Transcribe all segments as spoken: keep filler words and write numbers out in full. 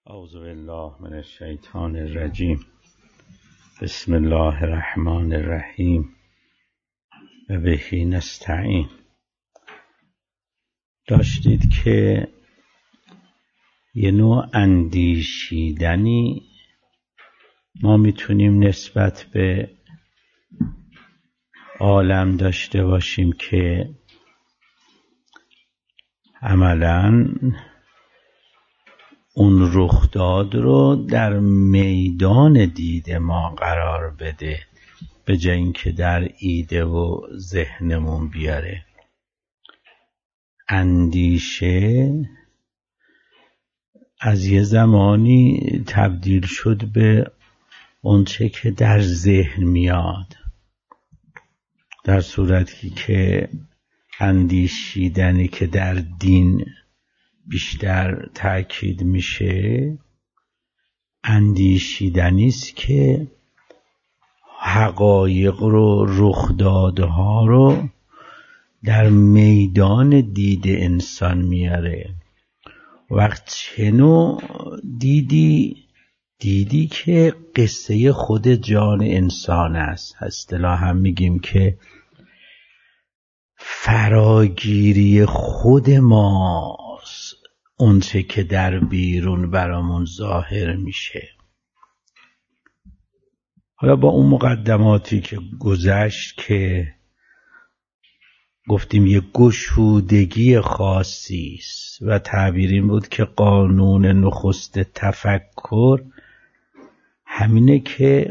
اعوذ بالله من الشیطان الرجیم. بسم الله الرحمن الرحیم و بهی نستعین. داشتید که یه نوع اندیشیدنی ما میتونیم نسبت به عالم داشته باشیم که عملاً اون رخداد رو در میدان دید ما قرار بده، به جای اینکه در ایده و ذهنمون بیاره. اندیشه از یه زمانی تبدیل شد به اونچه که در ذهن میاد، در صورتی که اندیشیدنی که در دین بیشتر تأکید میشه اندیشیدنی است که حقایق رو، رخدادها رو در میدان دید انسان میاره. وقت چه نوع دیدی؟ دیدی که قصه خود جان انسان است. اصطلاحاً میگیم که فراگیری خود ماست اون چه که در بیرون برامون ظاهر میشه. حالا با اون مقدماتی که گذشت که گفتیم یه گشودگی خاصی است و تعبیر این بود که قانون نخست تفکر همینه که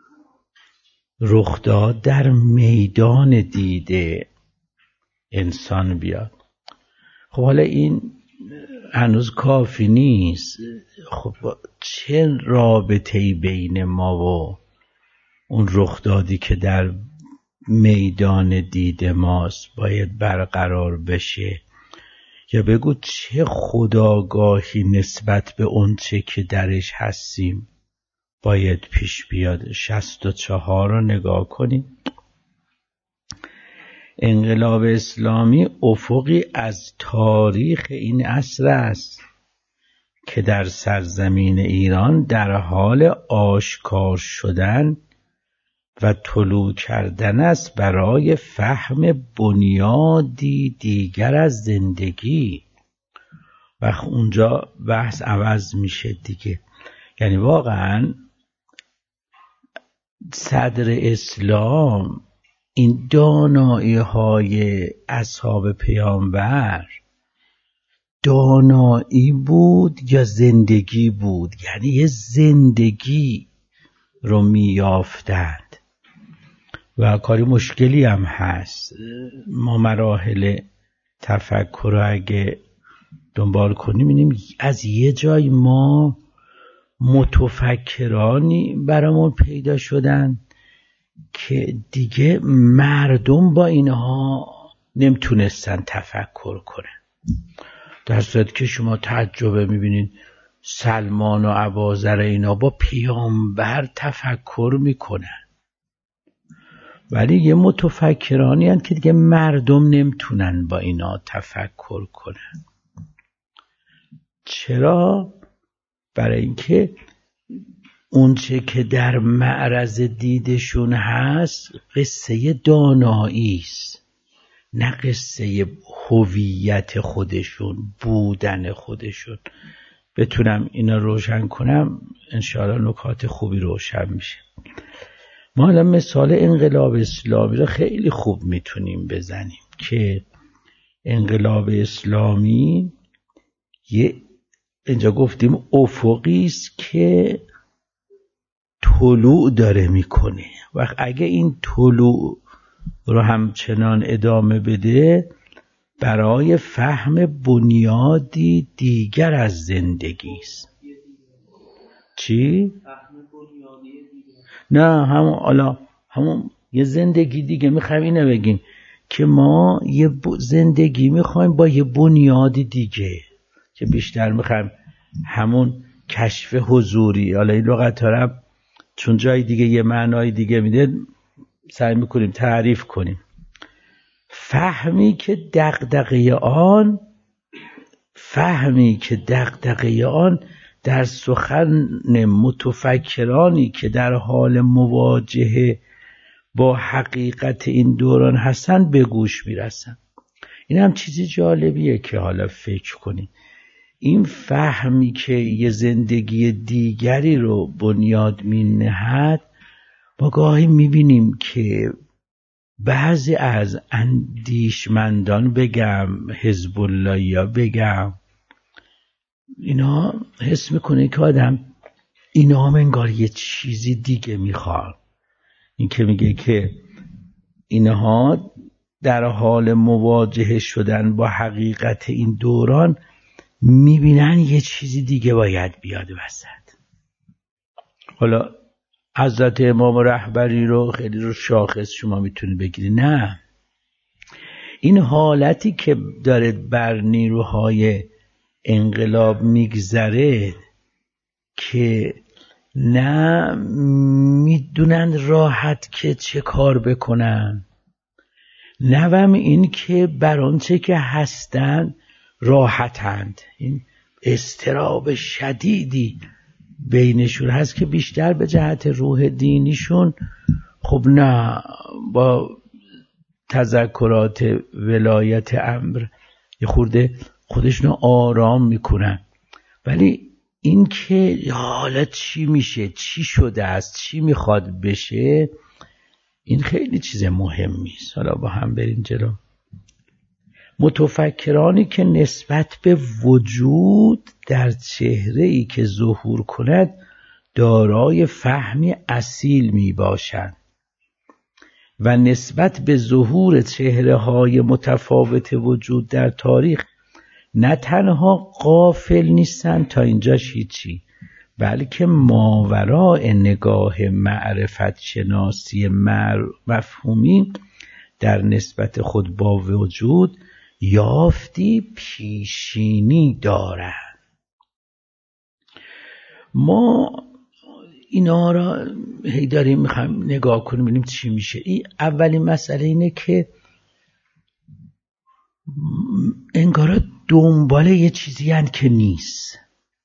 رخداد در میدان دیده انسان بیاد. خب حالا این هنوز کافی نیست. خب چه رابطه‌ای بین ما و اون رخدادی که در میدان دید ماست باید برقرار بشه؟ یا بگو چه خودآگاهی نسبت به اون چه که درش هستیم باید پیش بیاد؟ شصت و چهار رو نگاه کنیم. انقلاب اسلامی افقی از تاریخ این عصر است که در سرزمین ایران در حال آشکار شدن و طلوع کردن است برای فهم بنیادی دیگر از زندگی. و اونجا بحث عوض میشه دیگه. یعنی واقعا صدر اسلام این دانایی های اصحاب پیامبر دانایی بود یا زندگی بود؟ یعنی یه زندگی رو میافتند و کاری مشکلی هم هست. ما مراحل تفکر رو اگه دنبال کنیم می‌بینیم از یه جای ما متفکرانی برامون پیدا شدن که دیگه مردم با اینها نمیتونستن تفکر کنن، در صورتی که شما تجربه میبینید سلمان و ابوذر اینا با پیامبر تفکر میکنن، ولی یه متفکرانی هستند که دیگه مردم نمیتونن با اینا تفکر کنن. چرا؟ برای اینکه اون چه که در معرض دیدشون هست قصه دانایی است، نه قصه هویت خودشون، بودن خودشون. بتونم اینا روشن کنم انشاءالله نکات خوبی روشن میشه. ما الان مثال انقلاب اسلامی رو خیلی خوب میتونیم بزنیم که انقلاب اسلامی یه اینجا گفتیم افقی است که طلوع داره میکنه. و اگه این طلوع رو همچنان ادامه بده برای فهم بنیادی دیگر از زندگی است. چی؟ نه همون حالا همون یه زندگی دیگه میخوایم اینو بگیم که ما یه زندگی میخوایم با یه بنیاد دیگه که بیشتر میخوایم همون کشف حضوری. حالا این لغت ها چون جای دیگه یه معنای دیگه میده سعی میکنیم تعریف کنیم. فهمی که دغدغه آن فهمی که دغدغه آن در سخن متفکرانی که در حال مواجهه با حقیقت این دوران هستن به گوش میرسن. این هم چیزی جالبیه که حالا فکر کنید. این فهمی که یه زندگی دیگری رو بنیاد می نهد، ما گاهی می بینیم که بعضی از اندیشمندان بگم حزب الله یا بگم اینا حس میکنه که آدم اینا هم انگار یه چیزی دیگه میخوان. این که میگه که اینها در حال مواجهه شدن با حقیقت این دوران میبینن یه چیزی دیگه باید بیاد وسط. حالا حضرت امام رهبری رو خیلی رو شاخص شما میتونی بگیری، نه، این حالتی که داره بر نیروهای انقلاب میگذره که نه میدونن راحت که چه کار بکنن، نوام این که بر آنچه که هستن راحتند. این اضطراب شدیدی بینشون هست که بیشتر به جهت روح دینیشون خب نه با تذکرات ولایت امر یه خورده خودشونو آرام میکنن، ولی این که حالا چی میشه، چی شده است، چی میخواد بشه، این خیلی چیز مهمی است. حالا با هم بریم جلو. متفکرانی که نسبت به وجود در چهره‌ای که ظهور کند دارای فهمی اصیل می باشند و نسبت به ظهور چهره‌های متفاوت وجود در تاریخ نه تنها غافل نیستند تا اینجاش هیچی، بلکه ماوراء نگاه معرفت شناسی مفهومی در نسبت خود با وجود یافتی پیشینی دارند. ما اینا را هی داریم میخوایم نگاه کنیم ببینیم چی میشه. این اولین مسئله اینه که انگار دنبال یه چیزی هست که نیست.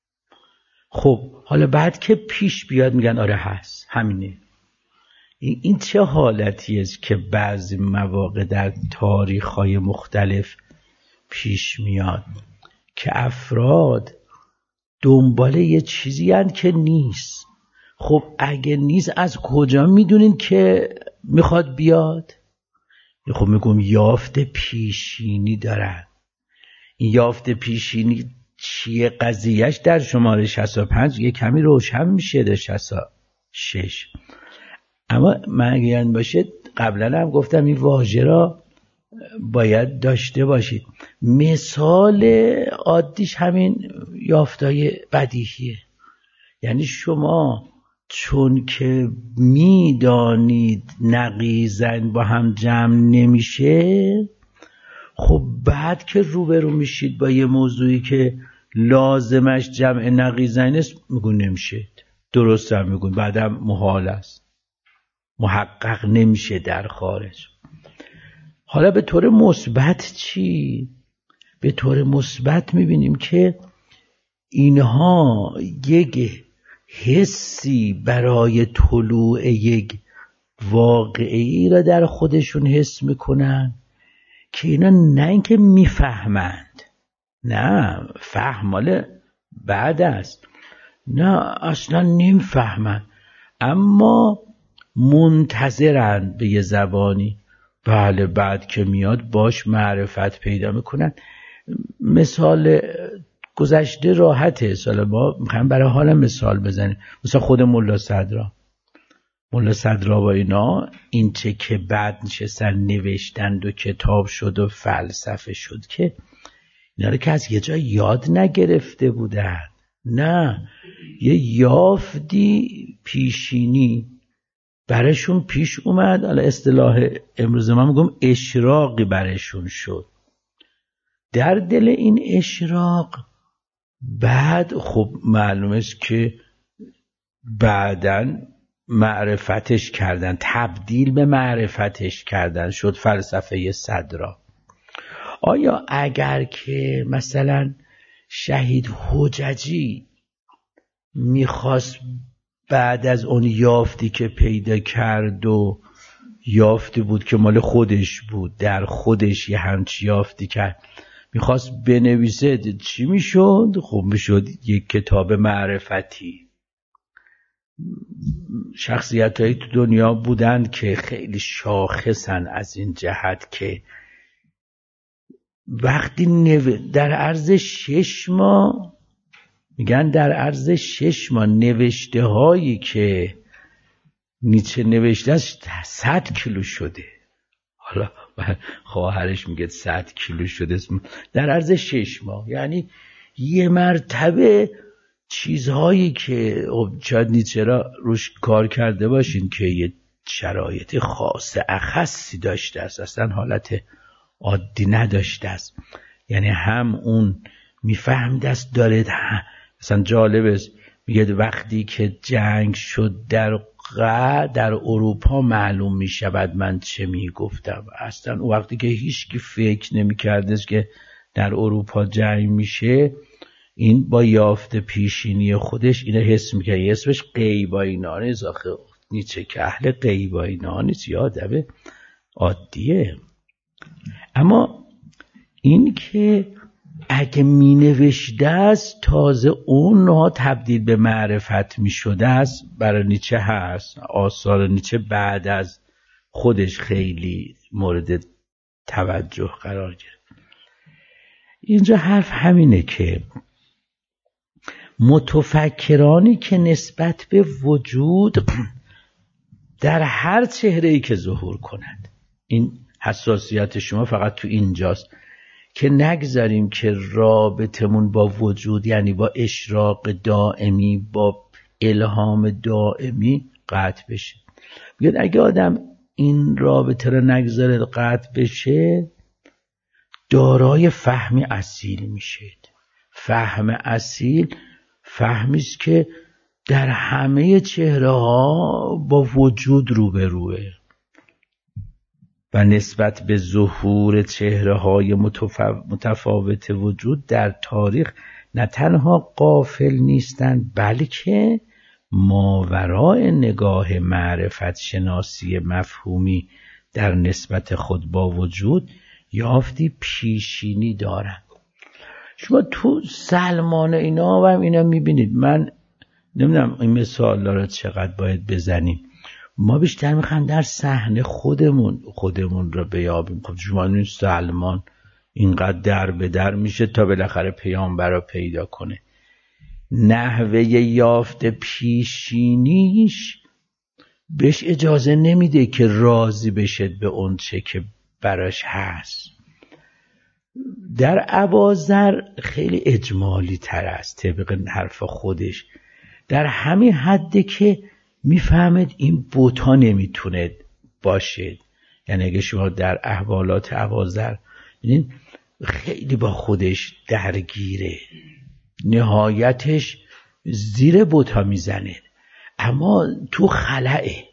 خب حالا بعد که پیش بیاد میگن آره هست، همینه. این چه حالتیه که بعضی مواقع در تاریخ‌های مختلف پیش میاد که افراد دنبال یه چیزی هست که نیست. خب اگه نیست از کجا میدونین که میخواد بیاد؟ خب میگم یافت پیشینی دارن. این یافت پیشینی چیه قضیهش؟ در شماره شصت و پنج یه کمی روشن میشه، در شصت و شش. اما مگرن باشه قبلا هم گفتم این واژه را باید داشته باشید. مثال عادیش همین یافتای بدیهیه. یعنی شما چون که میدانید نقیضن با هم جمع نمیشه، خب بعد که روبرو میشید با یه موضوعی که لازمش جمع نقیضن است میگون نمیشه. درست هم میگون، بعدم محال است، محقق نمیشه در خارج. حالا به طور مثبت چی؟ به طور مثبت میبینیم که اینها یک حسی برای طلوع یک واقعی را در خودشون حس میکنن که اینا نه اینکه میفهمند، نه فهم مال بعد است، نه اصلا نمیفهمند، اما منتظرند به یه زبانی. بله بعد که میاد باش معرفت پیدا میکنن. مثال گذشته راحته، سال ما میخوایم برای حالا مثال بزنیم. مثلا خود ملا صدرا ملا صدرا با اینا این چه که بعد نشستن نوشتند و کتاب شد و فلسفه شد که اینا رو که از یه جای یاد نگرفته بودن، نه یه یافتی پیشینی برشون پیش اومد. حالا اصطلاح امروز ما میگم اشراقی برشون شد. در دل این اشراق بعد خب معلومه است که بعدن معرفتش کردن، تبدیل به معرفتش کردن، شد فلسفه صدرا. آیا اگر که مثلا شهید حججی میخواست بعد از اون یافتی که پیدا کرد و یافتی بود که مال خودش بود، در خودش یه همچی یافتی کرد، میخواست بنویسه، چی میشد؟ خب میشد یک کتاب معرفتی. شخصیت هایی تو دنیا بودن که خیلی شاخصن از این جهت که وقتی نو... در عرض شش ماه میگن در عرض شش ماه نوشته هایی که نیچه نوشته است صد کیلو شده. حالا خواهرش میگه صد کیلو شده در عرض شش ماه، یعنی یه مرتبه چیزهایی که شاید نیچه را روش کار کرده باشین که یه شرایط خاص اخصی داشته است، اصلا حالت عادی نداشته است. یعنی هم اون میفهمید است داره، مثلا جالب است میگه وقتی که جنگ شد در غرب در اروپا معلوم میشود من چه میگفتم. اصلا اون وقتی که هیچ کی فکر نمیکردش که در اروپا جنگ میشه، این با یافت پیشینی خودش اینو حس میکرد. یه اسمش غیباینانه است. آخه نیچه که اهل غیباینانه است، یادمه عادیه. اما این که اگه می نوشته است تازه اونها تبدیل به معرفت می شده است، برای نیچه هست. آثار نیچه بعد از خودش خیلی مورد توجه قرار گرفت. اینجا حرف همینه که متفکرانی که نسبت به وجود در هر چهره‌ای که ظهور کنند، این حساسیت شما فقط تو اینجاست که نگذاریم که رابطمون با وجود، یعنی با اشراق دائمی، با الهام دائمی قطع بشه. بگید اگه آدم این رابطه رو نگذاره قطع بشه، دارای فهم اصیل میشه. فهم اصیل فهمیست که در همه چهره ها با وجود روبروه و نسبت به ظهور چهره های متفاوت وجود در تاریخ نه تنها غافل نیستند، بلکه ماورای نگاه معرفت شناسی مفهومی در نسبت خود با وجود یافتی پیشینی دارند. شما تو سلمان اینا و هم اینا میبینید. من نمیدونم این مثال را چقدر باید بزنیم. ما بیشتر میخوایم در صحنه خودمون خودمون را بیابیم. خب شما این سلمان اینقدر در به در میشه تا بالاخره پیامبر را پیدا کنه. نحوه یافت پیشینیش بهش اجازه نمیده که راضی بشه به اون چه که براش هست. در اباذر خیلی اجمالی تر است طبق حرف خودش، در همین حده که میفهمید این بوتا نمیتونه باشه. یعنی اگه شما در احوالات اباذر ببینید خیلی با خودش درگیره، نهایتش زیر بوتا میزنه، اما تو خلأه.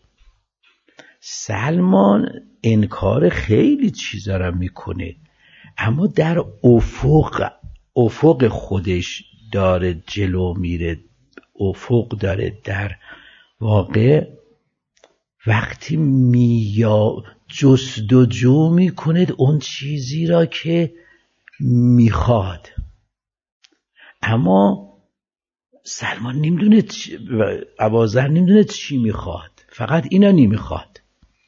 سلمان انکار خیلی چیزا را میکنه، اما در افق افق خودش داره جلو میره. افق داره در واقع وقتی میا جستجو میکند اون چیزی را که میخواد. اما سلمان نمیدونه، اباذر نمیدونه چی میخواد، فقط اینا نمیخواد.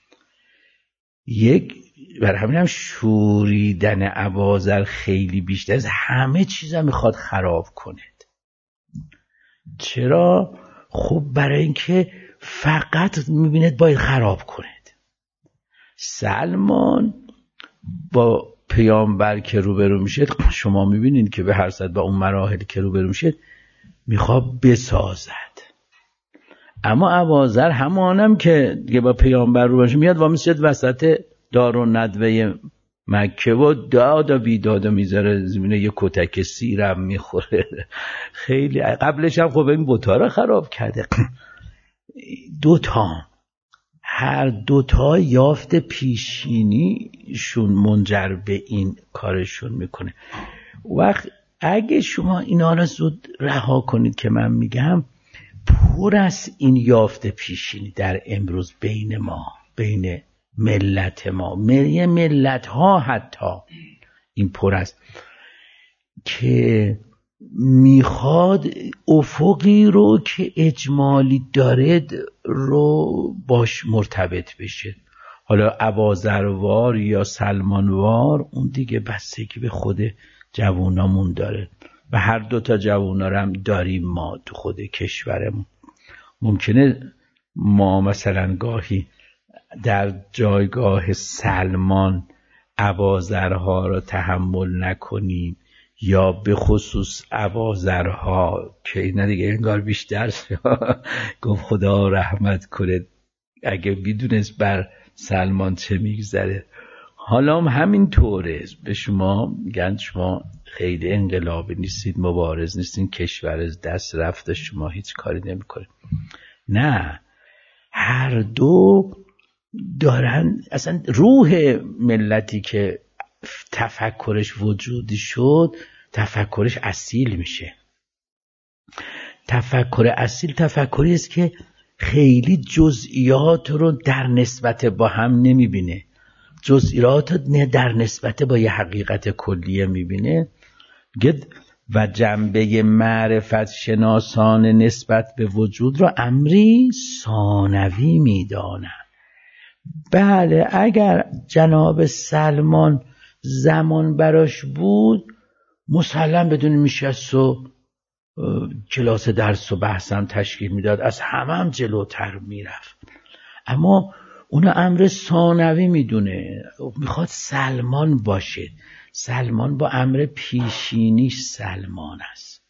یک بر همین هم شوریدن اباذر خیلی بیشتر از همه چیزا میخواد خراب کند. چرا؟ خب برای اینکه فقط میبیند باید خراب کند. سلمان با پیامبر که روبرو میشه، شما میبینید که به هر صد با اون مراحل که روبرو میشه میخواد بسازد. اما اباذر همانم که دیگه با پیامبر روبرو میشه میاد و میشد وسط دارالندوه مکه و داد و بیداد و میذاره زمینه یه کتک سیرم میخوره. خیلی قبلش هم خب این بوتا رو خراب کرده. دوتا هر دوتا یافت پیشینیشون منجر به این کارشون میکنه. وقت اگه شما اینا رو زود رها کنید که من میگم پر از این یافته پیشینی در امروز بین ما، بین ملت ما، ملی ملت ها حتی این پر است که میخواد افقی رو که اجمالی داره رو باش مرتبط بشه. حالا اباذروار یا سلمانوار اون دیگه بستگی به خود جوانامون داره و هر دوتا جوانا رو هم داریم ما تو خود کشورمون. ممکنه ما مثلا گاهی در جایگاه سلمان اباذرها رو تحمل نکنیم یا به خصوص اباذرها که اینا دیگه انگار بیشتر گفت خدا رحمت کنه اگه میدونست بر سلمان چه میگذره. حالا هم همین طوره، به شما میگن شما خیلی انقلابی نیستید، مبارز نیستید، کشور از دست رفته، شما هیچ کاری نمیکنید. نه، هر دو دارن. اصلا روح ملتی که تفکرش وجودی شد تفکرش اصیل میشه. تفکر اصیل تفکری است که خیلی جزئیات رو در نسبت با هم نمیبینه، جزئیات رو در نسبت با یه حقیقت کلیه میبینه و جنبه معرفت شناسان نسبت به وجود رو امری ثانوی میدانه. بله، اگر جناب سلمان زمان براش بود مسلم بدون میشست و کلاس درس و بحثم تشکیل میداد، از همه هم جلوتر میرفت. اما اون امر ثانوی میدونه، میخواد سلمان باشه. سلمان با امر پیشینیش سلمان است.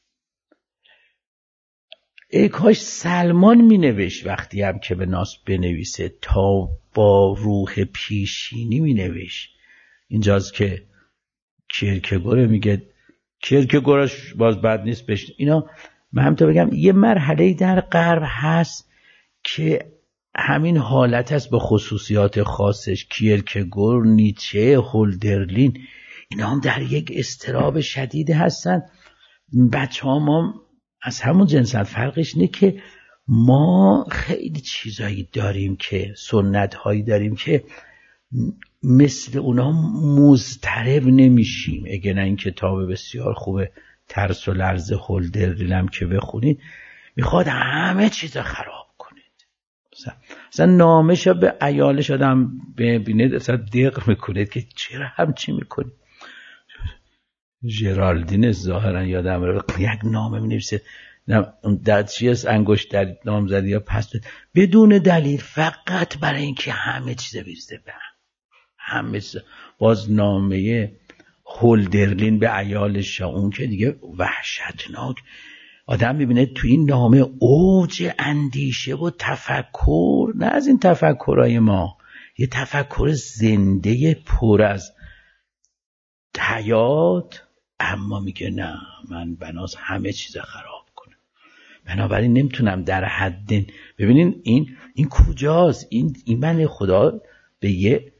ای کاش سلمان مینوشت وقتی هم که به ناس بنویسه تا با روح پیشینی مینوشت. اینجاست که کیرکگور میگه، کیرکگورش باز بد نیست بشن اینا. من هم تا بگم یه مرحله در غرب هست که همین حالت هست با خصوصیات خاصش. کیرکگور، نیچه، هولدرلین اینا هم در یک اضطراب شدید هستن. بچه ها ما از همون جنسن. فرقش اینه که ما خیلی چیزایی داریم که سنت هایی داریم که مثل اونا مضطرب نمیشیم. اگه نه این کتاب بسیار خوبه ترس و لرز هولدرلین که بخونید، میخواد همه چیز خراب کنید. مثلا نامش به عیالش آدم ببینید اصلا دق میکنید که چرا همچی میکنید. ژرالدین ظاهرا یادم رو یک نامه مینویسه در چیز انگشت در نام زدی یا پس بدون دلیل، فقط برای اینکه همه چیز بریزه به همه چیز. باز نامه هولدرلین به عیالش، اون که دیگه وحشتناک. آدم میبینه تو این نامه اوج اندیشه و تفکر، نه از این تفکرهای ما، یه تفکر زنده پر از حیات، اما میگه نه من بناس همه چیز خراب کنم. بنابراین نمیتونم در حد. ببینین این این کجاست؟ این این من خدا به یه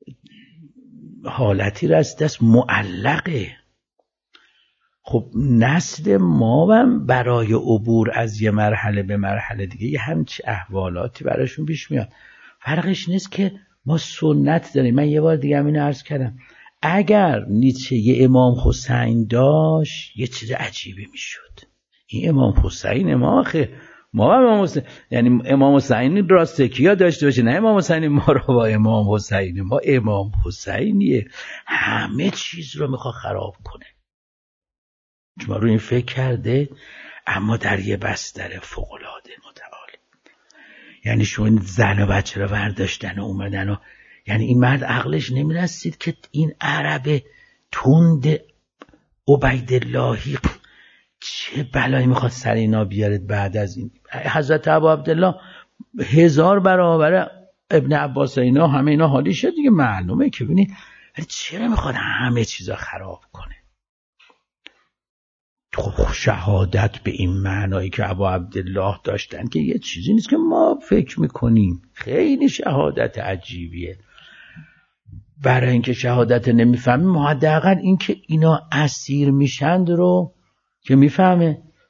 حالتی رسیده است معلقه. خب نسل ما هم برای عبور از یه مرحله به مرحله دیگه یه همچی احوالاتی براشون پیش میاد. فرقش نیست که ما سنت داریم. من یه بار دیگه هم اینو عرض کردم، اگر نیچه یه امام حسین داشت یه چیز عجیبی میشد. این امام حسین ما آخه ما امام حسین، یعنی امام حسین راسته کیا داشته باشه، نه امام حسین ما رو با امام حسین. ما امام حسینیه همه چیز رو میخواد خراب کنه. شما رو این فکر کرده؟ اما در یه بستر فوق‌العاده متعالی. یعنی شما این زن و بچه رو برداشتن و اومدن و یعنی این مرد عقلش نمیرسید که این عرب تند عبیداللهی چه بلایی میخواد سر اینا بیارد. بعد از این حضرت ابا عبدالله هزار برابر ابن عباس اینا همه اینا حالی شد دیگه، معلومه که ببینید. ولی چرا میخواد همه چیزا خراب کنه؟ خب شهادت به این معنایی که ابا عبدالله داشتن که یه چیزی نیست که ما فکر میکنیم. خیلی شهادت عجیبیه. برای اینکه شهادت نمیفهمیم، حداقل این که اینا اسیر میشند رو که میفهمه.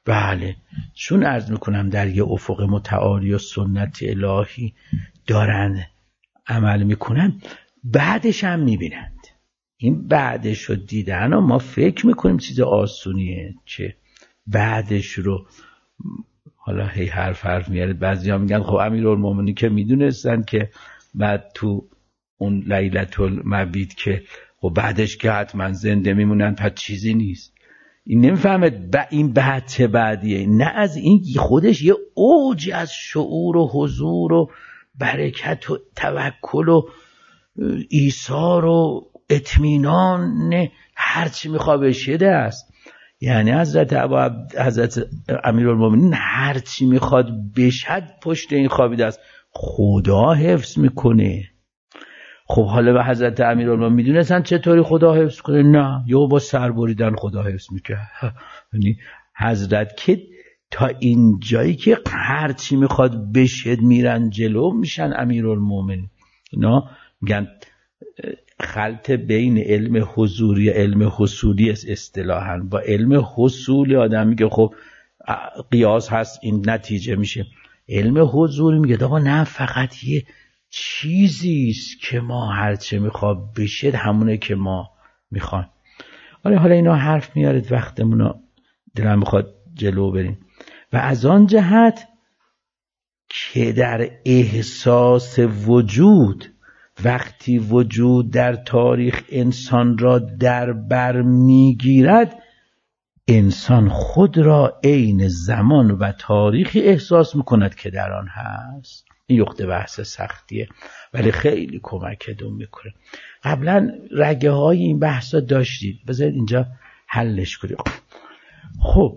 بله، چون عرض میکنم در یه افق متعالی و سنت الهی دارن عمل میکنن، بعدش هم میبینند. این بعدش رو دیدن و ما فکر میکنیم چیز آسونیه، چه بعدش رو حالا هی حرف حرف میاره. بعضی ها میگن خب امیرالمومنین که میدونستن که بعد تو اون لیلة المبیت که خب بعدش که حتما زنده میمونن، پس چیزی نیست. این نمیفهمه ب... این بعد چه بعدیه. نه، از این خودش یه اوج از شعور و حضور و برکت و توکل و ایثار و اطمینان هرچی میخواد بشه است. یعنی حضرت ابا حضرت امیرالمومنین هرچی میخواد بشد پشت این خوابیده است، خدا حفظ میکنه. خب حالا به حضرت امیرالمومنین میدونستن چطوری خدا حفظ کنه؟ نه، یا با سر بریدن خدا حفظ میکنه. یعنی حضرت که تا این جایی که هر چی میخواد بشد میرن جلو میشن امیرالمومنین. اینا میگن خلط بین علم حضوری علم حصولی است اصطلاحاً. با علم حصولی آدم میگه خب قیاس هست این نتیجه میشه. علم حضوری میگه آقا نه، فقط یه چیزی است که ما هرچه میخواد بشه همونه که ما میخوایم. آره حالا اینا حرف میارید، وقتمونو دلم میخواد جلو بریم. و از آن جهت که در احساس وجود، وقتی وجود در تاریخ انسان را در بر میگیرد، انسان خود را عین زمان و تاریخی احساس میکند که در آن هست. این نقطه بحث سختیه ولی خیلی کمکتون میکنه. قبلا رگه های این بحثا داشتید، بذارید اینجا حلش کنید. خب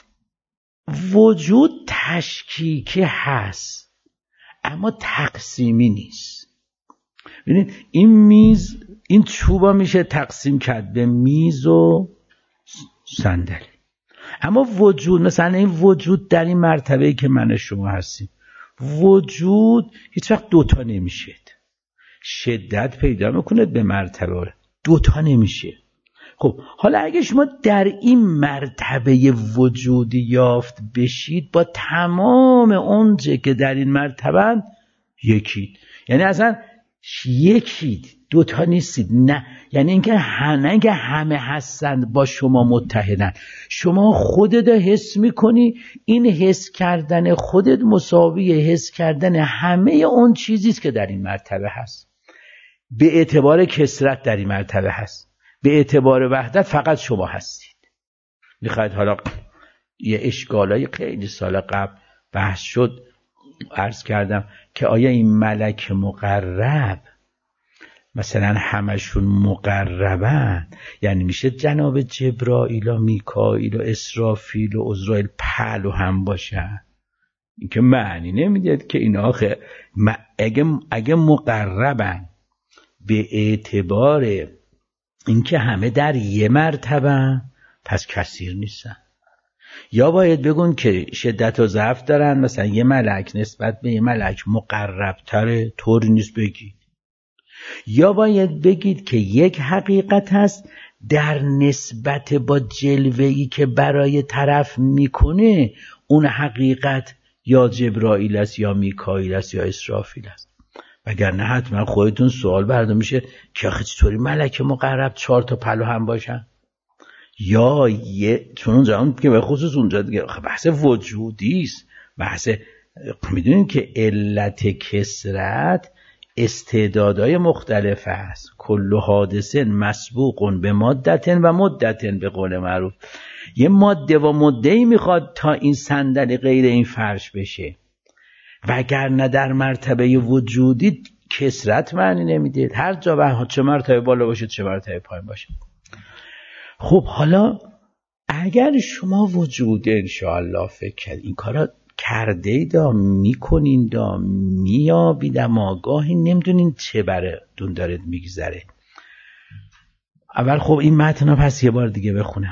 وجود تشکیکی هست اما تقسیمی نیست. ببینید این میز، این چوبا میشه تقسیم کرد به میز و صندلی، اما وجود، مثلا این وجود در این مرتبه‌ای که من شما هستیم، وجود هیچ وقت دوتا نمیشه، شدت پیدا میکنه به مرتبه دوتا نمیشه. خب حالا اگه شما در این مرتبه وجودی یافت بشید، با تمام اونچه که در این مرتبه یکید. یعنی اصلا یکید، دوتا نیستید. نه، یعنی اینکه همه که همه هستند با شما متحدن. شما خودت حس میکنی، این حس کردن خودت مساوی حس کردن همه اون چیزیست که در این مرتبه هست. به اعتبار کثرت در این مرتبه هست، به اعتبار وحدت فقط شما هستید. میخواید حالا یه اشکالای خیلی سال قبل بحث شد، عرض کردم که آیا این ملک مقرب مثلا همشون مقربن، یعنی میشه جناب جبرائیل و میکائیل و اسرافیل و عزرائیل پهلو هم باشن؟ این که معنی نمیده که اینا آخه اگه, اگه مقربن به اعتبار اینکه همه در یه مرتبه، پس کثیر نیستن. یا باید بگون که شدت و ضعف دارن، مثلا یه ملک نسبت به یه ملک مقرب تره، طوری نیست بگید. یا باید بگید که یک حقیقت هست در نسبت با جلوه‌ای که برای طرف میکنه، اون حقیقت یا جبرائیل است یا میکائیل است یا اسرافیل است. وگرنه حتما خودتون سوال برده میشه که آخه چطوری ملک مقرب چهار تا پلو هم باشن؟ یا یه چون اونجا که به خصوص اونجا دیگه بحث وجودی است، بحث میدونین که علت کثرت استعدادهای مختلف است. کل حادثه مسبوق به مادت و مدت به قول معروف. یه ماده و مدهی میخواد تا این صندلی غیر این فرش بشه، وگرنه در مرتبه وجودی کثرت معنی نمیده. هر جا به چه مرتبه بالا باشه چه مرتبه پایین باشه. خب حالا اگر شما وجود انشاءالله فکر کرد این کارا کرده اید، میکنین دا میابید، اما آگاهی نمیدونین چه براتون داره میگذره. اول خب این متن پس یه بار دیگه بخونم.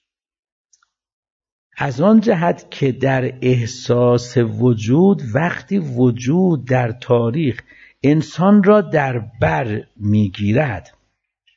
از آن جهت که در احساس وجود، وقتی وجود در تاریخ انسان را در بر میگیرد،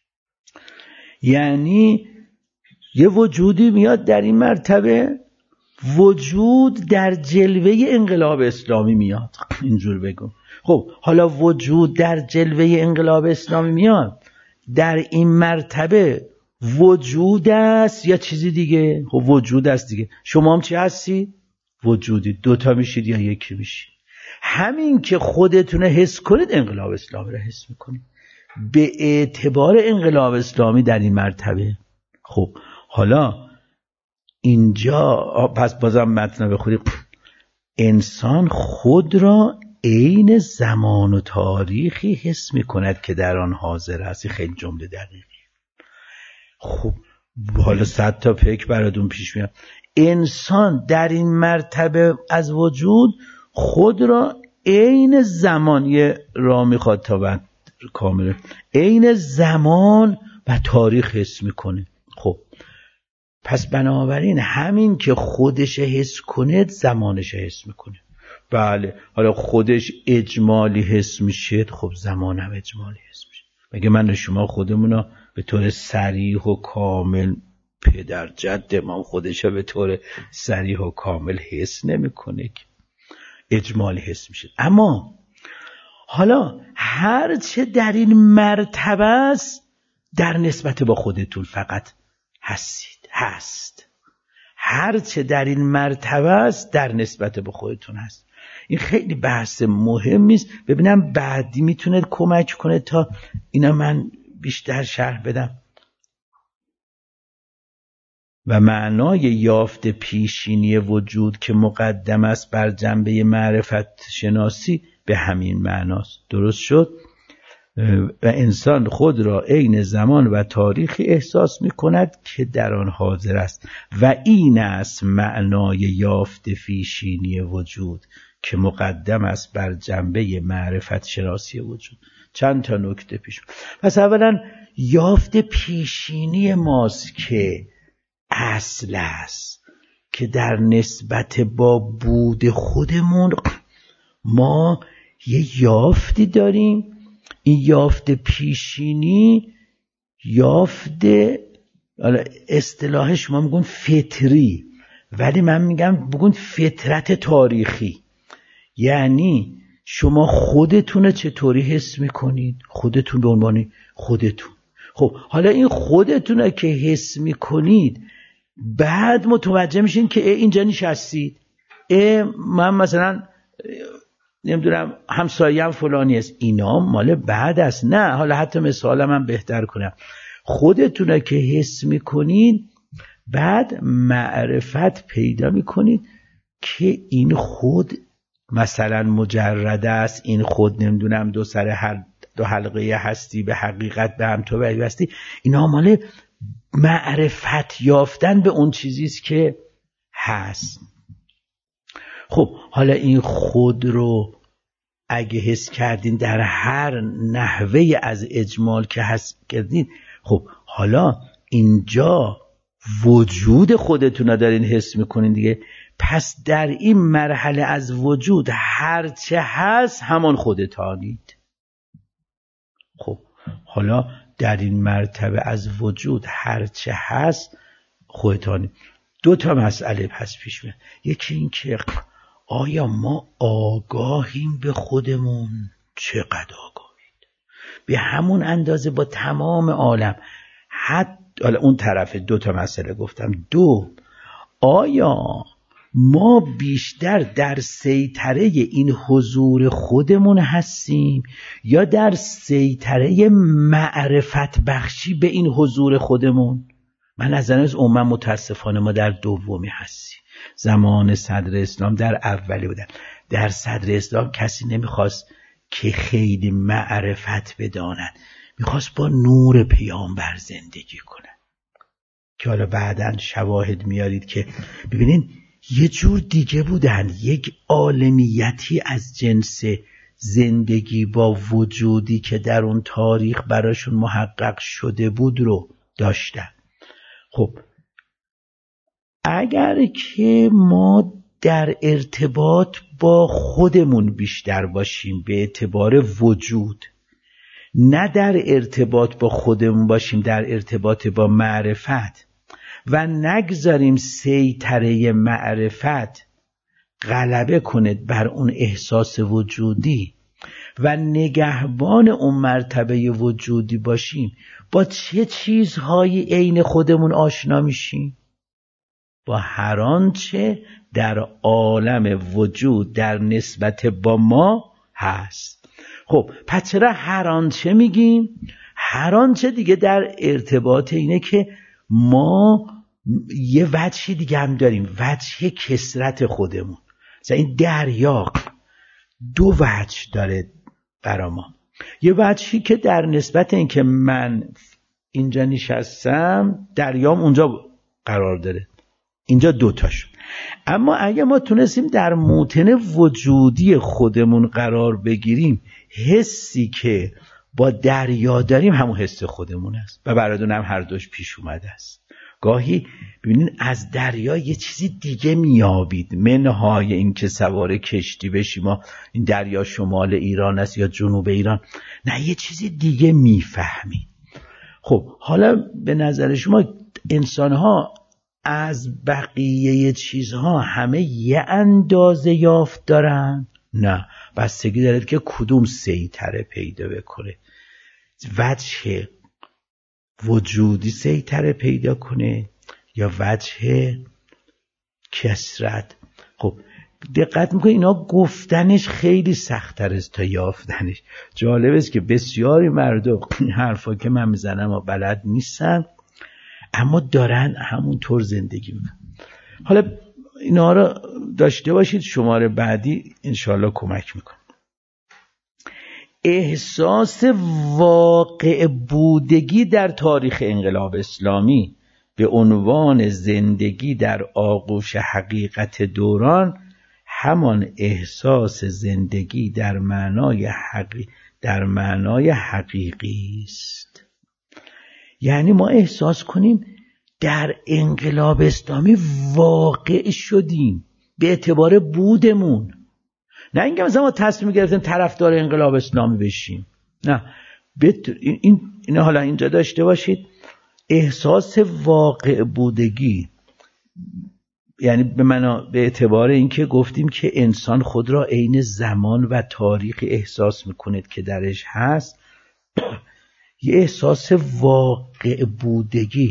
یعنی یه وجودی میاد در این مرتبه وجود در جلوه انقلاب اسلامی میاد، اینجور بگم. خب حالا وجود در جلوه انقلاب اسلامی میاد، در این مرتبه وجود است یا چیزی دیگه؟ خب وجود است دیگه. شما هم چی هستی؟ وجودی. دوتا میشید یا یکی میشید. همین که خودتون حس کنید انقلاب اسلامی رو حس میکنید به اعتبار انقلاب اسلامی در این مرتبه. خب حالا اینجا پس بازم متن بخونید. انسان خود را عین زمان و تاریخی حس میکند که در آن حاضر است. خیلی جمله دقیقی. خب حالا صد تا فکر براتون پیش میاد. انسان در این مرتبه از وجود خود را عین زمان، یه راه میخواد تا بعد کامله، عین زمان و تاریخ حس میکنه. خب پس بنابراین همین که خودش حس کنه زمانش حس میکنه. بله حالا خودش اجمالی حس میشه، خب زمان هم اجمالی حس میشه. مگه من شما خودمونو به طور صریح و کامل، پدر جد ما خودش به طور صریح و کامل حس نمیکنه که اجمالی حس میشه. اما حالا هرچه در این مرتبه است در نسبت با خودتون فقط هستید، هست. هرچه در این مرتبه است در نسبت با خودتون هست. این خیلی بحث مهمی است. ببینم بعدی میتونه کمک کنه تا اینا من بیشتر شرح بدم. و معنای یافت پیشینی وجود که مقدم است بر جنبه معرفت شناسی به همین معناست. درست شد؟ و انسان خود را عین زمان و تاریخی احساس می کند که در آن حاضر است و این است معنای یافت پیشینی وجود که مقدم است بر جنبه معرفت شناسی وجود. چند تا نکته پیش. پس اولا یافت پیشینی ماست که اصل است که در نسبت با بود خودمون ما یه یافتی داریم. این یافت پیشینی یافت اصطلاحش ما میگن فطری، ولی من میگم بگون فطرت تاریخی. یعنی شما خودتون چطوری حس میکنید؟ خودتون به عنوان خودتون. خب حالا این خودتون که حس میکنید بعد متوجه میشین که اینجا نشستید، من مثلا نمیدونم همسایه‌ام فلانی است، اینا مال بعد است. نه، حالا حتی مثالم من بهتر کنم. خودتون که حس میکنید بعد معرفت پیدا میکنید که این خود مثلا مجرد است، این خود نمیدونم دو سر هر دو حلقه هستی به حقیقت به هم تو پیوستی. اینا مال معرفت یافتن به اون چیزیست که هست. خب حالا این خود رو اگه حس کردین در هر نحوه از اجمال که حس کردین، خب حالا اینجا وجود خودتون رو دارین حس میکنین دیگه. پس در این مرحله از وجود هرچه هست همان خودتانید. خب حالا در این مرتبه از وجود هرچه هست خودتانید. دو تا مسئله پس پیش میاد. یکی این که آیا ما آگاهیم به خودمون؟ چقدر آگاهید؟ به همون اندازه با تمام عالم. حتی حالا اون طرف دو تا مسئله گفتم. دو، آیا ما بیشتر در سیطره این حضور خودمون هستیم یا در سیطره معرفت بخشی به این حضور خودمون؟ من از نظر عموما متاسفانه ما در دومی هستیم. زمان صدر اسلام در اولی بودن. در صدر اسلام کسی نمیخواست که خیلی معرفت بداند، میخواست با نور پیامبر زندگی کنه. که حالا بعداً شواهد میارید که ببینین یه جور دیگه بودن، یک عالمیتی از جنس زندگی با وجودی که در اون تاریخ براشون محقق شده بود رو داشتن. خب اگر که ما در ارتباط با خودمون بیشتر باشیم به اعتبار وجود، نه در ارتباط با خودمون باشیم در ارتباط با معرفت، و نگذاریم سیطره معرفت غلبه کند بر اون احساس وجودی و نگهبان اون مرتبه وجودی باشیم، با چه چیزهایی عین خودمون آشنا میشیم؟ با هر آنچه در عالم وجود در نسبت با ما هست. خب پس چرا هر آنچه میگیم؟ هر آنچه دیگه در ارتباط اینه که ما یه وجهی دیگه هم داریم، وجه کثرت خودمون. مثلا این دریا دو وجه داره برای ما. یه وجهی که در نسبت این که من اینجا نشستم، دریام اونجا قرار داره، اینجا دوتاش. اما اگه ما تونستیم در موطن وجودی خودمون قرار بگیریم، حسی که با دریا داریم همون حس خودمون است و براتون هم هر دوش پیش اومده است. گاهی ببینین از دریا یه چیزی دیگه میابید، منهای این که سوار کشتی بشیم ما این دریا شمال ایران است یا جنوب ایران، نه یه چیزی دیگه میفهمید. خب حالا به نظر شما انسان‌ها از بقیه چیزها همه یه اندازه یافت دارن؟ نه، بستگی داره که کدوم سیطره پیدا بکنه. وجه وجودی سیطره پیدا کنه یا وجه کثرت. خب دقت میکنه اینا گفتنش خیلی سخت‌تر است تا یافتنش. جالب است که بسیاری مردم حرفا که من میزنم و بلد نیستن، اما دارن همونطور زندگی میکنن. حالا اینا رو داشته باشید، شماره بعدی انشالله کمک میکنه. احساس واقع بودگی در تاریخ انقلاب اسلامی به عنوان زندگی در آغوش حقیقت دوران همان احساس زندگی در معنای حقیقی در معنای حقیقی است. یعنی ما احساس کنیم در انقلاب اسلامی واقع شدیم به اعتبار بودمون، نه اینکه مثلا ما تصمیم گرفتیم طرفدار انقلاب اسلامی بشیم. نه، این این این حالا اینجا داشته باشید احساس واقع بودگی، یعنی به معنا به اعتبار اینکه گفتیم که انسان خود را عین زمان و تاریخ احساس میکنه که درش هست. یه احساس واقع بودگی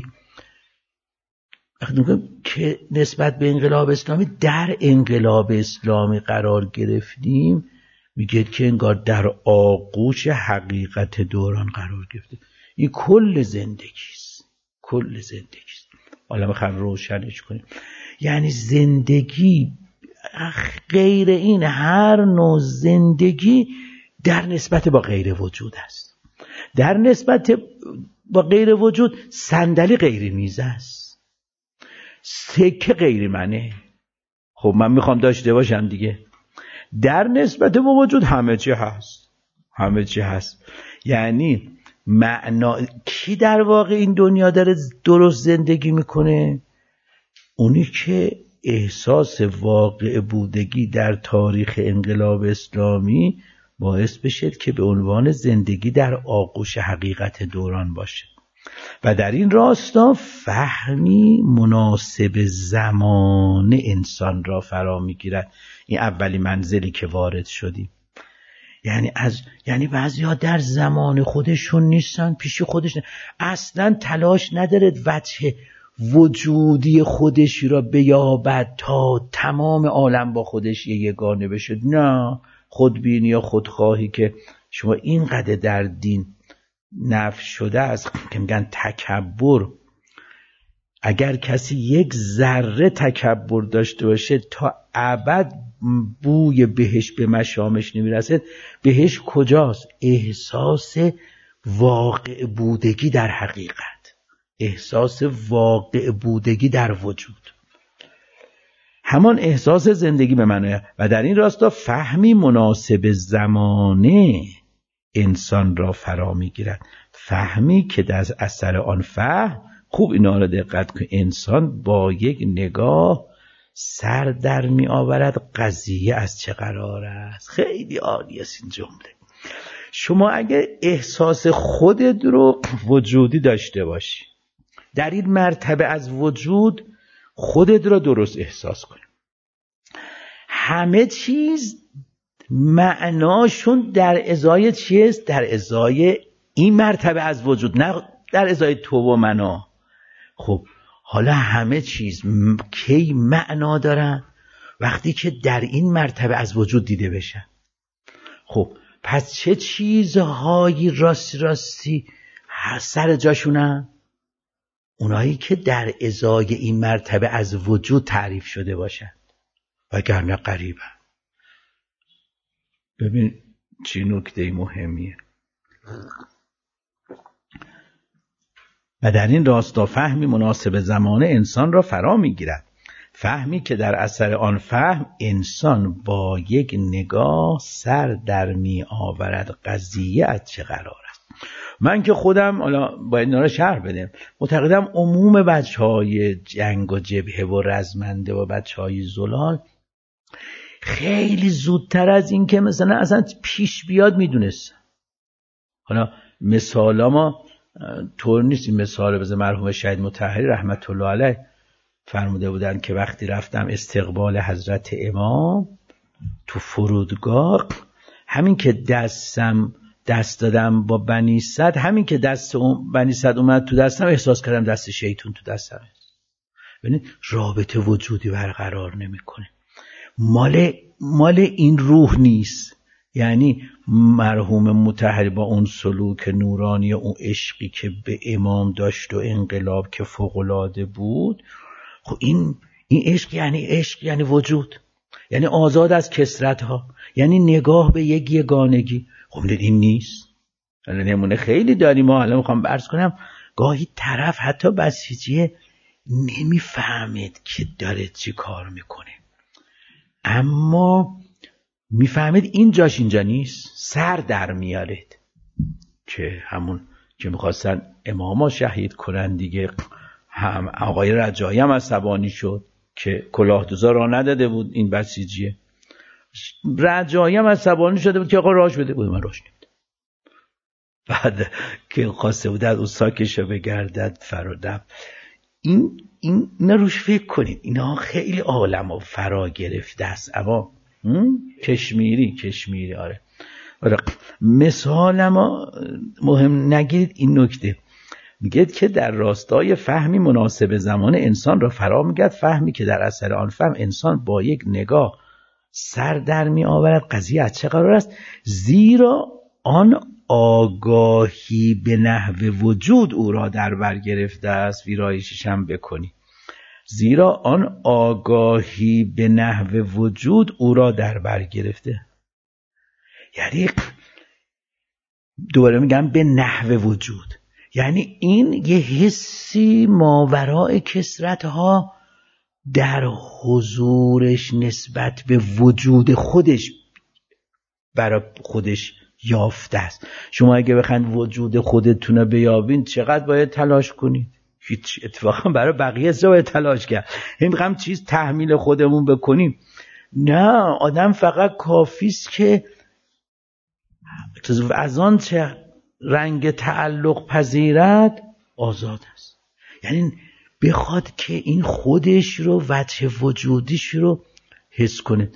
که نسبت به انقلاب اسلامی در انقلاب اسلامی قرار گرفتیم، میگه که انگار در آغوش حقیقت دوران قرار گرفته. این کل زندگیست، کل زندگیست. حالا میخوام روشنش کنیم. یعنی زندگی غیر این هر نوع زندگی در نسبت با غیر وجود است. در نسبت با غیر وجود صندلی غیر میز است، سکه غیر منه. خب من میخوام داشته باشم دیگه. در نسبت با وجود همه چی هست، همه چی هست. یعنی معنا کی در واقع این دنیا داره درست زندگی میکنه؟ اونی که احساس واقع بودگی در تاریخ انقلاب اسلامی باعث بشه که به عنوان زندگی در آغوش حقیقت دوران باشه و در این راستا فهمی مناسب زمان انسان را فرا میگیرد. این اولی منزلی که وارد شدیم. یعنی از یعنی بعضی‌ها در زمان خودشون نیستن، پیش خودشون اصلا تلاش نداره وجه وجودی خودشی را بیابد تا تمام عالم با خودش یگانه بشه. نه، خودبینی یا خودخواهی که شما اینقدر در دین نفی شده است که میگن تکبر. اگر کسی یک ذره تکبر داشته باشه تا ابد بوی بهش به مشامش نمیرسه. بهش کجاست؟ احساس واقع بودگی در حقیقت، احساس واقع بودگی در وجود، همان احساس زندگی به معنی. و در این راستا فهمی مناسب زمانه انسان را فرا میگیرد. فهمی که در اثر آن فهم، خوب اینا را دقت کن، انسان با یک نگاه سر در می آورد قضیه از چه قرار است. خیلی عالی است این جمله. شما اگه احساس خودت رو وجودی داشته باشی در این مرتبه از وجود خودت را درست احساس کنی. همه چیز معناشون در ازای چیست؟ در ازای این مرتبه از وجود، نه در ازای تو و منا. خب حالا همه چیز کی معنا دارن؟ وقتی که در این مرتبه از وجود دیده بشن. خب پس چه چیزهایی راستی راستی سر جاشونن؟ اونایی که در ازای این مرتبه از وجود تعریف شده باشن، وگرنه غریبن. ببین چه نکته مهمیه. و در این راستا فهمی مناسب زمانه انسان را فرا میگیرد، فهمی که در اثر آن فهم انسان با یک نگاه سر در می آورد قضیه از چه قرار است. من که خودم حالا باید اینا رو شرح بدم، معتقدم عموم بچهای جنگ و جبهه و رزمنده و بچهای زلال خیلی زودتر از این که مثلا اصلا پیش بیاد میدونست. حالا مثالا ما طور نیست، این مثال بزن مرحوم شهید مطهری رحمت الله علیه فرموده بودن که وقتی رفتم استقبال حضرت امام تو فرودگاه، همین که دستم دست دادم با بنی صد، همین که دست بنی صد اومد تو دستم احساس کردم دست شیطون تو دستم. ببینید رابطه وجودی برقرار نمیکنه. مال مال این روح نیست. یعنی مرحوم مطهری با اون سلوک نورانی، اون عشقی که به امام داشت و انقلاب که فوق‌العاده بود، خب این این عشق یعنی عشق یعنی وجود، یعنی آزاد از کثرت ها، یعنی نگاه به یک یگانگی. خب این نیست. حالا نمونه خیلی داریم. ما حالا میخوام عرض کنم گاهی طرف حتی بسیجیه نمیفهمید که داره چی کار میکنه، اما میفهمید این جاش اینجا نیست، سر در میارید. که همون که میخواستن اماما شهید کنن دیگه، هم آقای رجایی هم عصبانی شد که کلاهدوزا را نداده بود این بسیجیه. رجایی هم عصبانی شده بود که آقا راش بده بود، من راش نمیدم. بعد که خواسته بود از اوساکشو بگردد فرادم. این این اینا روش فکر کنید، اینا خیلی عالم و فرا گرفته است. اما کشمیری کشمیری آره آره مثال ما مهم نگیرید. این نکته میگه که در راستای فهمی مناسب زمان انسان را فرا میگرد، فهمی که در اثر آن فهم انسان با یک نگاه سر در می آورد قضیه از چه قرار است، زیرا آن آگاهی به نحو وجود او را در بر گرفته است. ویرایشش هم بکنی. زیرا آن آگاهی به نحو وجود او را در بر گرفته، یعنی دوباره میگم به نحو وجود، یعنی این یه حسی ماوراء کثرت ها در حضورش نسبت به وجود خودش برای خودش یافته است. شما اگه بخواید وجود خودتون رو بیابین چقدر باید تلاش کنید؟ هیچ. اتفاقا برای بقیه باید تلاش کرد. این هم چیز تحمیل خودمون بکنیم؟ نه، آدم فقط کافیست که از آن چه رنگ تعلق پذیرد آزاد است. یعنی بخواد که این خودش رو وجه وجودیش رو حس کنه.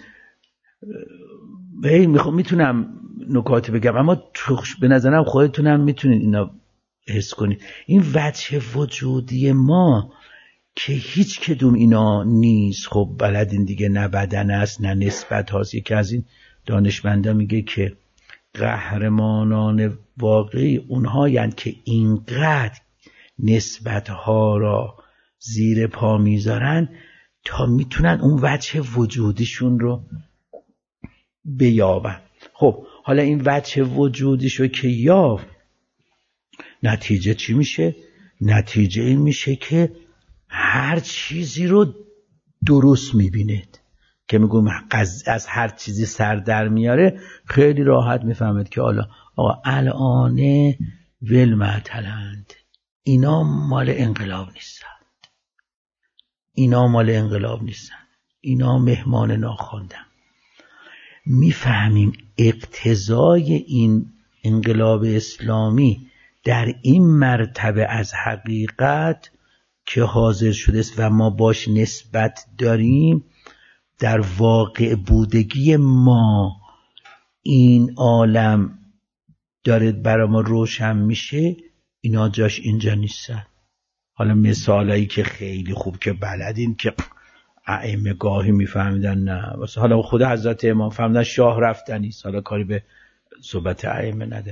میتونم نکاتی بگم اما به نظرم خودتونم میتونید اینا حس کنید. این وجه وجودی ما که هیچ کدوم اینا نیست. خب بلدین دیگه، نه بدن است نه نسبت هاست. یکی از این دانشمندا میگه که قهرمانان واقعی اونها یعنی که اینقدر نسبت ها را زیر پا میذارن تا میتونن اون وجه وجودیشون رو بیابن. خب حالا این وجه وجودیشو که یافت، نتیجه چی میشه؟ نتیجه این میشه که هر چیزی رو درست میبینید. که میگم از هر چیزی سر در میاره، خیلی راحت میفهمید که حالا آقا الان ول معطلند، اینا مال انقلاب نیستند، اینا مال انقلاب نیستند، اینا مهمان ناخواندن. میفهمیم اقتضای این انقلاب اسلامی در این مرتبه از حقیقت که حاضر شده است و ما باش نسبت داریم، در واقع بودگی ما این عالم داره برای ما روشن میشه، اینا جاش اینجا نیستن. حالا مثالایی که خیلی خوب که بلدین که ائمه گاهی میفهمیدن نه، واسه حالا خود حضرت امام فهمیدن شاه رفتنی، حالا کاری به صحبت ائمه نداره.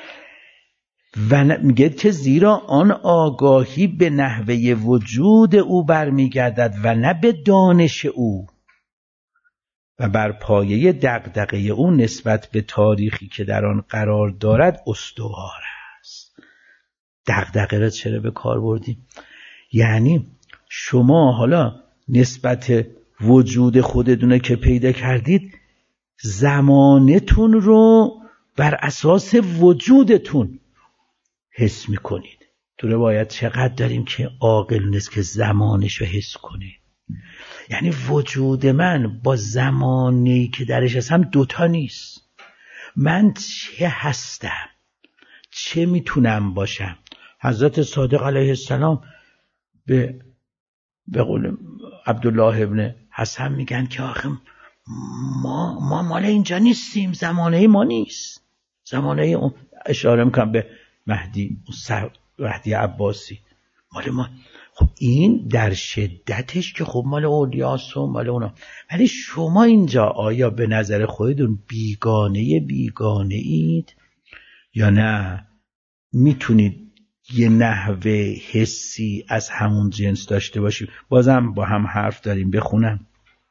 و میگه که زیرا آن آگاهی به نحوه وجود او برمیگردد و نه به دانش او و بر پایه دغدغه او نسبت به تاریخی که در آن قرار دارد استوار است. دغدغه را چرا به کار بردیم؟ یعنی شما حالا نسبت وجود خودتون که پیدا کردید، زمانتون رو بر اساس وجودتون حس میکنید. تو روایت چقدر داریم که عاقل نیست که زمانش رو حس کنه. یعنی وجود من با زمانی که درش هستم دوتا نیست. من چه هستم، چه میتونم باشم. حضرت صادق علیه السلام به به قول عبدالله ابن حسن میگن که آخه ما ما مال اینجا نیستیم، زمانه ما نیست. زمانه اون اشاره میکنم به مهدی مهدی عباسی، مال ما. خب این در شدتش که خب مال اولیاست و مال اونا. ولی شما اینجا آیا به نظر خودتون بیگانه بیگانه اید یا نه میتونید یه نحوه حسی از همون جنس داشته باشید؟ بازم با هم حرف داریم، بخونم.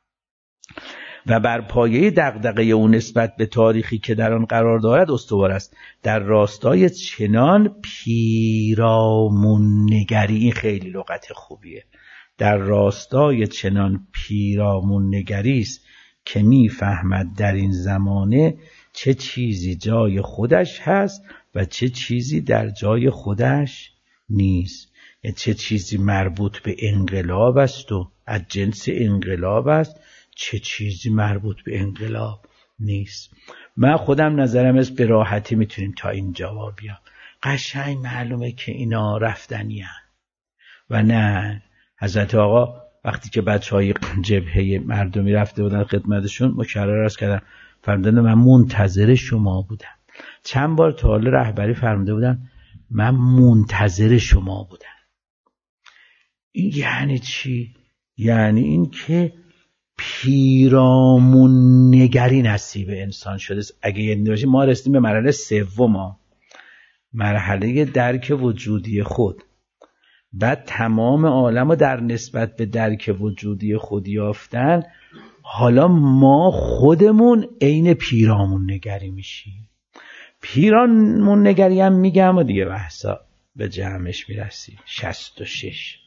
و بر پایه دغدغه او نسبت به تاریخی که در آن قرار دارد استوار است. در راستای چنان پیرامون نگری، این خیلی لغت خوبیه، در راستای چنان پیرامون نگری است که میفهمد در این زمانه چه چیزی جای خودش هست و چه چیزی در جای خودش نیست. یعنی چه چیزی مربوط به انقلاب است و از جنس انقلاب است، چه چیزی مربوط به انقلاب نیست. من خودم نظرم است به راحتی میتونیم تا این جواب بیام. قشنگ معلومه که اینا رفتنی هن. و نه حضرت آقا وقتی که بچه های جبهه مردمی رفته بودن خدمتشون، مکرر عرض کردن فرمودن من منتظر شما بودم. چند بار تا حالا رهبری فرموده بودن من منتظر شما بودم. این یعنی چی؟ یعنی این که پیرامون نگری نصیب انسان شده. اگه یه باشیم ما رسیدیم به مرحله سوم، مرحله درک وجودی خود. بعد تمام عالم رو در نسبت به درک وجودی خود یافتن، حالا ما خودمون عین پیرامون نگری میشیم. پیرامون نگری هم میگم و دیگه بحثا به جمعش میرسیم. شصت و شش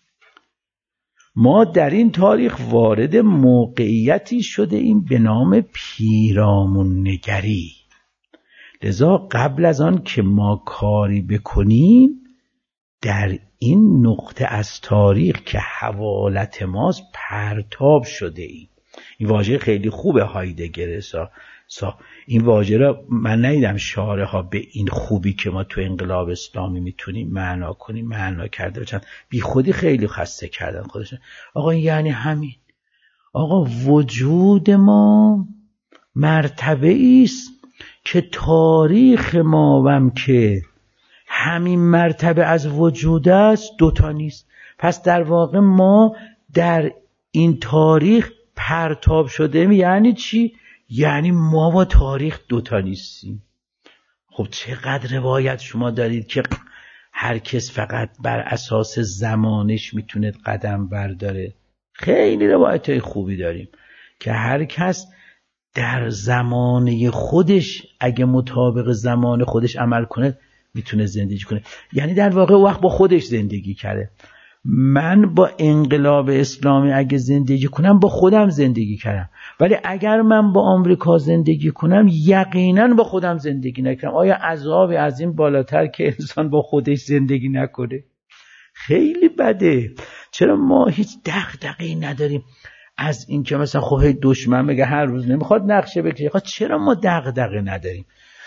ما در این تاریخ وارد موقعیتی شده ایم به نام پیرامون نگری. لذا قبل از آن که ما کاری بکنیم، در این نقطه از تاریخ که حوالت ماست پرتاب شده ایم. این واژه خیلی خوبه هایدگر سا. سا. این واژه را من ندیدم شارح ها به این خوبی که ما تو انقلاب اسلامی میتونیم معنا کنیم معنا کرده باشن. بی خودی خیلی خسته کردن خودشون. آقا یعنی همین. آقا وجود ما مرتبه ایست که تاریخ ما هم که همین مرتبه از وجود است دوتا نیست. پس در واقع ما در این تاریخ پرتاب شده. یعنی چی؟ یعنی ما با تاریخ دوتا نیستیم. خب چقدر روایت شما دارید که هر کس فقط بر اساس زمانش میتونه قدم برداره. خیلی روایت های خوبی داریم که هر کس در زمانه خودش اگه مطابق زمان خودش عمل کنه میتونه زندگی کنه. یعنی در واقع وقت با خودش زندگی کرده. من با انقلاب اسلامی اگه زندگی کنم با خودم زندگی کردم، ولی اگر من با آمریکا زندگی کنم یقینا با خودم زندگی نکردم. آیا عذابی از این بالاتر که انسان با خودش زندگی نکنه؟ خیلی بده. چرا ما هیچ دغدغه‌ای نداریم از این که مثلا خب دشمن بگه هر روز نمیخواد نقشه بکشه؟ چرا ما دغدغه نداریم؟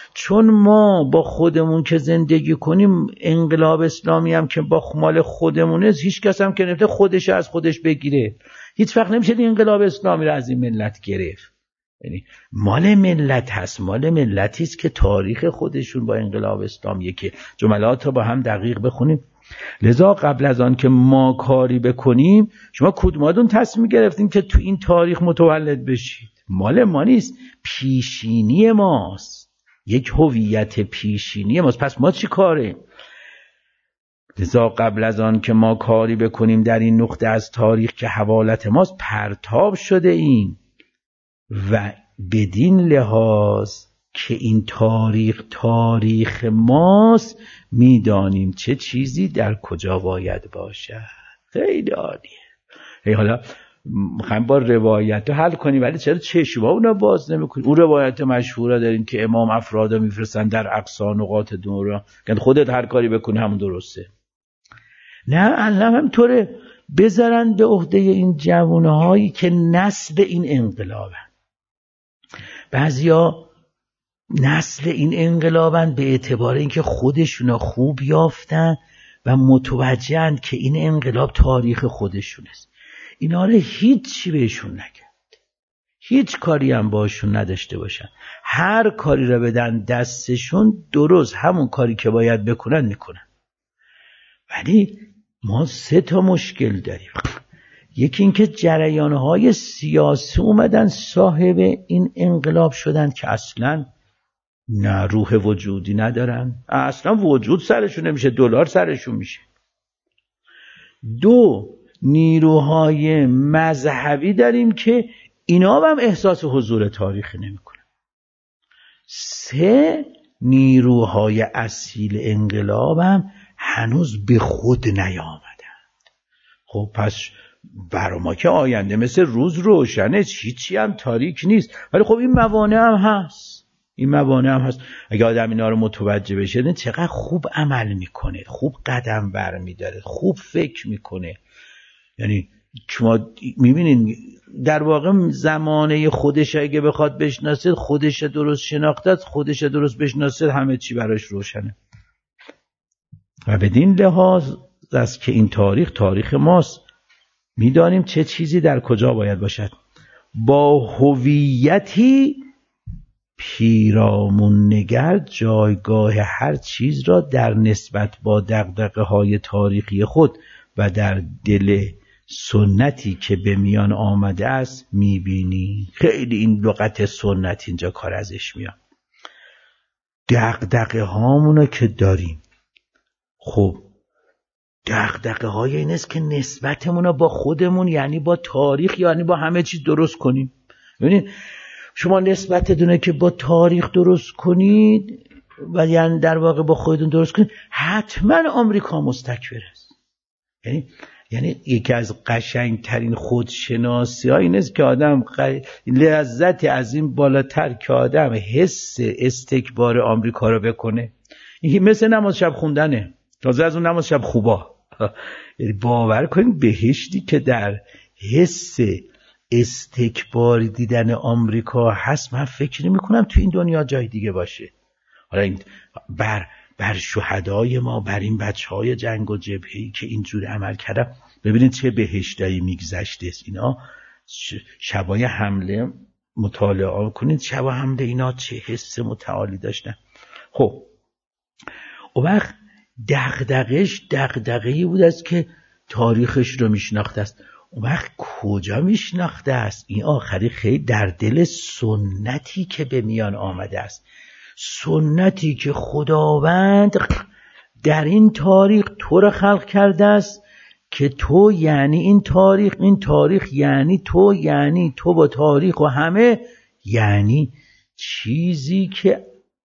چون ما با خودمون که زندگی کنیم، انقلاب اسلامی هم که با مال خودمونه، هیچ کس هم که نمیتونه خودش از خودش بگیره. هیچ وقت نمیشه انقلاب اسلامی رو از این ملت گرفت. یعنی مال ملت هست، مال ملتی است که تاریخ خودشون با انقلاب اسلامی که جملات رو با هم دقیق بخونیم. لذا قبل از آن که ما کاری بکنیم، شما کدوماتون تصمیم گرفتیم که تو این تاریخ متولد بشید؟ مال ما نیست، پیشینی ماست، یک هویت پیشینی ماست. پس ما چی کاره؟ لذا قبل از آن که ما کاری بکنیم در این نقطه از تاریخ که حوالت ماست، پرتاب شده ایم و بدین لحاظ که این تاریخ تاریخ ماست، میدانیم چه چیزی در کجا باید باشد. خیلی عالیه. هی حالا میخوایم با روایت رو حل کنیم، ولی چرا چشما اونا باز نمیکنیم؟ اون روایت مشهوره داریم که امام افراد میفرستن در اقصا نقاط دنیا که خودت هر کاری بکنی همون درسته. نه، الله همطوره. بذارن به عهده این جوانهایی که نسل این انقلابن. بعضیا نسل این انقلابن به اعتبار اینکه خودشونا خوب یافتن و متوجهن که این انقلاب تاریخ خودشون است. اینا رو هیچی بهشون نکرد، هیچ کاری هم باشون نداشته باشن. هر کاری رو بدن دستشون، درست همون کاری که باید بکنن میکنن. ولی ما سه تا مشکل داریم. یکی این که جریانهای سیاسی اومدن صاحب این انقلاب شدن که اصلا نه روح وجودی ندارن، اصلا وجود سرشون نمیشه، دلار سرشون میشه. دو، نیروهای مذهبی داریم که اینا هم احساس حضور تاریخی نمیکنن. سه، نیروهای اصیل انقلاب هم هنوز به خود نیامدن. خب پس برای ما که آینده مثل روز روشنه، هیچی هم تاریک نیست. ولی خب این موانع هم هست، این موانع هم هست. اگه آدم اینا رو متوجه بشه، نه چقدر خوب عمل میکنه، خوب قدم برمیداره، خوب فکر میکنه. یعنی شما میبینین در واقع زمانه خودش اگه بخواد بشناسه، خودش درست شناخته، خودش درست بشناسه، همه چی براش روشنه. و بدین لحاظ است که این تاریخ تاریخ ماست، میدانیم چه چیزی در کجا باید باشد. با هویتی پیرامون نگر جایگاه هر چیز را در نسبت با دغدغه‌های تاریخی خود و در دل سنتی که به میان آمده است میبینی. خیلی این لغت سنت اینجا کار ازش میاد. دغدغه هامونو که داریم، خب دغدغه های این است که نسبتمون رو با خودمون، یعنی با تاریخ، یعنی با همه چیز درست کنیم. ببینید شما نسبتتونه که با تاریخ درست کنید و یعنی در واقع با خودتون درست کنید، حتما آمریکا مستکبر است. یعنی یعنی یکی از قشنگترین خودشناسی ها این است که آدم لذت از این بالاتر که آدم حس استکبار آمریکا رو بکنه. این مثل نماز شب خوندنه، تازه از اون نماز شب خوبا. یعنی باور کنید بهشتی که در حس استکبار دیدن آمریکا هست، من فکر نمی کنم تو این دنیا جای دیگه باشه. حالا این بر بر شهدای ما، بر این بچهای جنگ و جبهه‌ای که اینجوری عمل کردن، ببینید چه بهشتایی میگذشته. اینا شبای حمله مطالعه کنید، شبای حمله اینا چه حس متعالی داشتن. خب اون وقت دغدغش دغدغه‌ای بود است که تاریخش رو میشناخته است. اون وقت کجا میشناخته است؟ این آخری خیلی در دل سنتی که به میان آمده است، سنتی که خداوند در این تاریخ تو رو خلق کرده است که تو یعنی این تاریخ، این تاریخ یعنی تو، یعنی تو با تاریخ و همه، یعنی چیزی که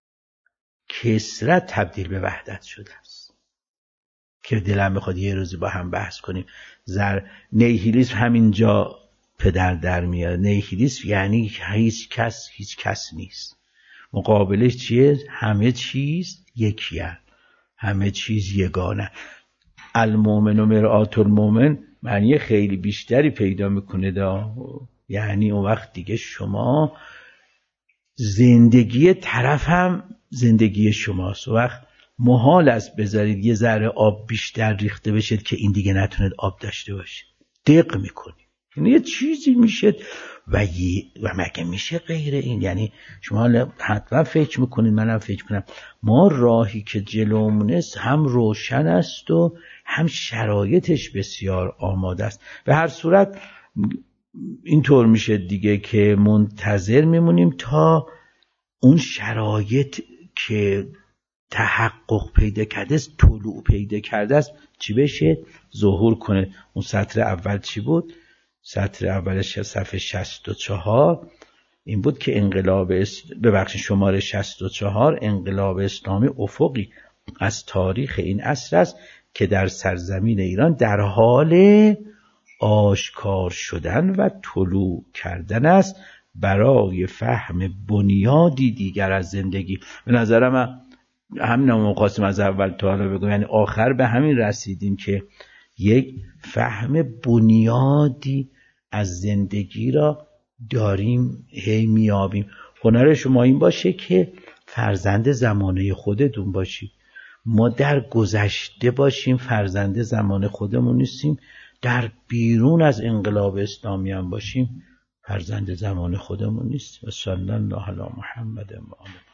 کثرت تبدیل به وحدت شده است که دلم میخواد یه روزی با هم بحث کنیم. زر نیهیلیسم همینجا پدر در میاد. نیهیلیسم یعنی هیچ کس هیچ کس نیست. مقابلش چیه؟ همه چیز یکی هست، همه چیز یگانه. المؤمن و مرآت المؤمن معنی خیلی بیشتری پیدا میکنه دا. یعنی اون وقت دیگه شما زندگی طرف هم زندگی شماست. و وقت محال است بذارید یه ذره آب بیشتر ریخته بشه که این دیگه نتوند آب داشته باشه. دق میکنید، یعنی یه چیزی میشه و, و مگه میشه غیر این؟ یعنی شما حتما فکر میکنید، منم فکر کنم، ما راهی که جلومونه هم روشن است و هم شرایطش بسیار آماده است. به هر صورت اینطور میشه دیگه که منتظر میمونیم تا اون شرایط که تحقق پیدا کرده است، طلوع پیدا کرده است، چی بشه؟ ظهور کنه. اون سطر اول چی بود؟ سطر اولش صفحه شصت و چهار این بود که انقلاب اس... ببخشید شماره شصت و چهار، انقلاب اسلامی افقی از تاریخ این عصر است که در سرزمین ایران در حال آشکار شدن و طلوع کردن است برای فهم بنیادی دیگر از زندگی. به نظرم همین هم مقاسم از اول تا حالا بگم، یعنی آخر به همین رسیدیم که یک فهم بنیادی از زندگی را داریم، هی میابیم. هنر شما این باشه که فرزند زمانه خودتون باشید. ما در گذشته باشیم، فرزند زمان خودمون نیستیم. در بیرون از انقلاب اسلامی هم باشیم، فرزند زمان خودمون نیستیم. و صلی الله علی محمد و آله.